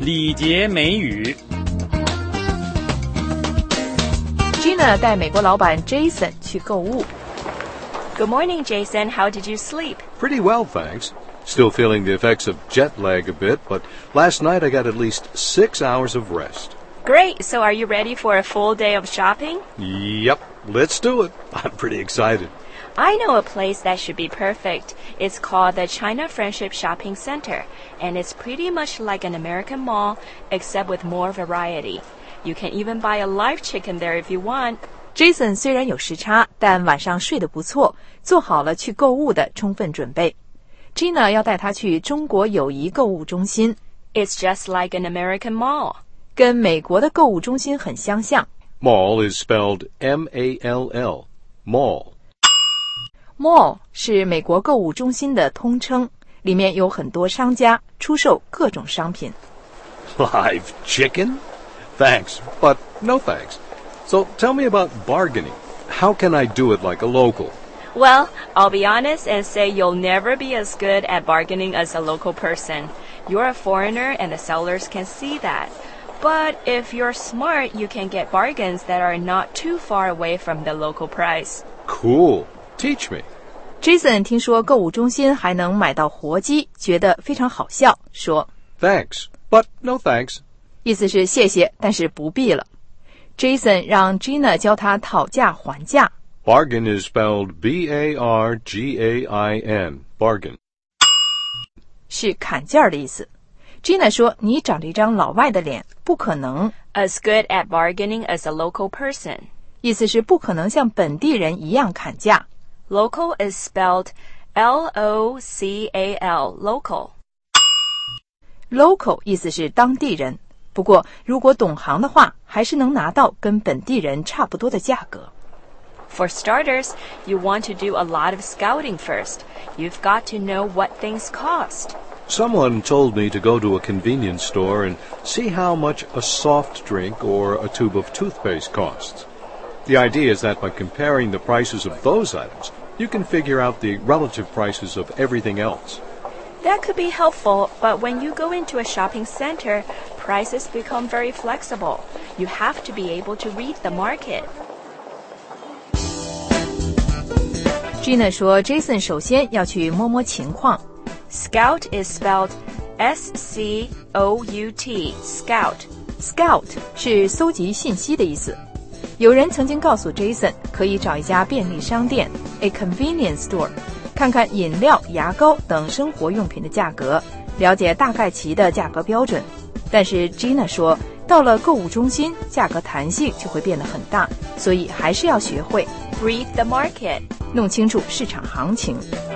礼节美语。 Gina 带美国老板 Jason 去购物。 Good morning, Jason. How did you sleep? Pretty well, thanks. Still feeling the effects of jet lag a bit, but last night I got at least 6 hours of rest. Great. So are you ready for a full day of shopping? Yep, let's do it. I'm pretty excited. I know a place that should be perfect. It's called the China Friendship Shopping Center, and it's pretty much like an American mall, except with more variety. You can even buy a live chicken there if you want. Jason 虽然有时差，但晚上睡得不错，做好了去购物的充分准备。Gina 要带他去中国友谊购物中心。 It's just like an American mall. 跟美国的购物中心很相像。 Mall is spelled M-A-L-L. Mall. Mall 是美国购物中心的通称，里面有很多商家出售各种商品。 Live chicken? Thanks, but no thanks. So tell me about bargaining. How can I do it like a local? Well, I'll be honest and say you'll never be as good at bargaining as a local person. You're a foreigner and the sellers can see that. But if you're smart, you can get bargains that are not too far away from the local price. Cool. Teach me. Jason 听说购物中心还能买到活鸡，觉得非常好笑，说 Thanks, but no thanks. 意思是谢谢，但是不必了。Jason 让 Gina 教他讨价还价。 Bargain is spelled B-A-R-G-A-I-N. Bargain. 是砍价的意思。Gina 说你长着一张老外的脸，不可能 As good at bargaining as a local person. 意思是不可能像本地人一样砍价。 Local is spelled L-O-C-A-L. Local. Local 意思是当地人，不过如果懂行的话，还是能拿到跟本地人差不多的价格。 For starters, you want to do a lot of scouting first. You've got to know what things cost. Someone told me to go to a convenience store and see how much a soft drink or a tube of toothpaste costs. The idea is that by comparing the prices of those items, you can figure out the relative prices of everything else. That could be helpful, but when you go into a shopping center, prices become very flexible. You have to be able to read the market. Gina 说 Jason 首先要去摸摸情况。 Scout is spelled S-C-O-U-T. Scout. Scout 是搜集信息的意思。有人曾经告诉 Jason 可以找一家便利商店 a convenience store 看看饮料、牙膏等生活用品的价格，了解大概其的价格标准。但是 Gina 说到了购物中心，价格弹性就会变得很大，所以还是要学会 read the market. 弄清楚市场行情。